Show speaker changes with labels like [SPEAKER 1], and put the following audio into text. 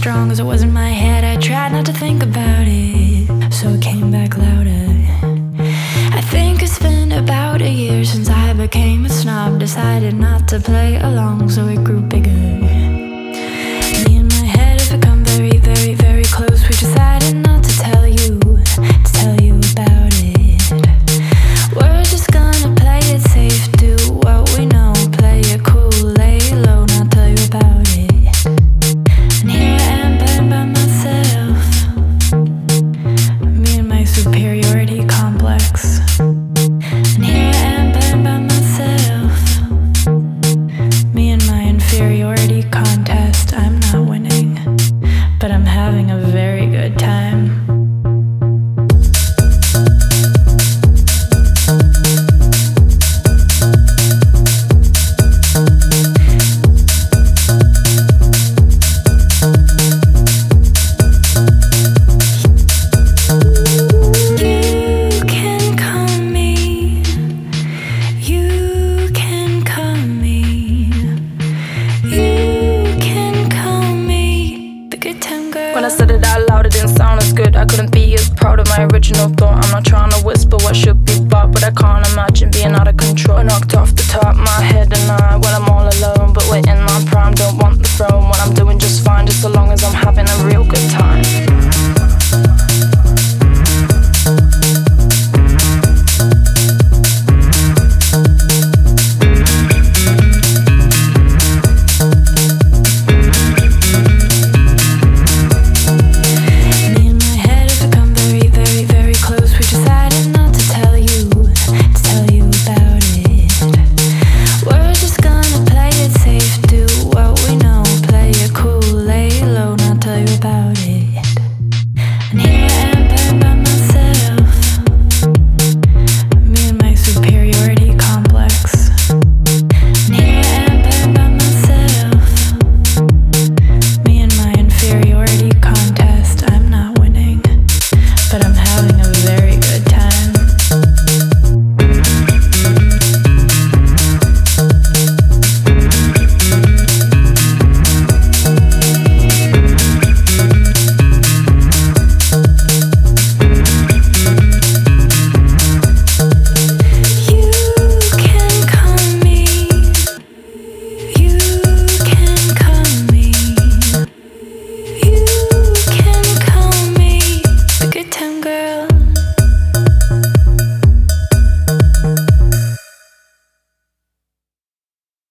[SPEAKER 1] strong as it was in my head. I tried not to think about it, so it came back louder. I think it's been about a year since I became a snob. Decided not to play along, so it grew bigger. Me and my head have become very, very, very close. We decided not to tell you about it. We're just gonna play it safe, do what we know, play it cool, lay low, not tell you about it. And here I am playing by myself, me and my superiority complex. And here I am playing by myself, me and my inferiority contest. I'm not winning, but I'm having a very good time.
[SPEAKER 2] When I said it out loud, it didn't sound as good. I couldn't be as proud of my original thought. I'm not trying to whisper what should be bought, but I can't imagine being out of control. I knocked off the top of my head and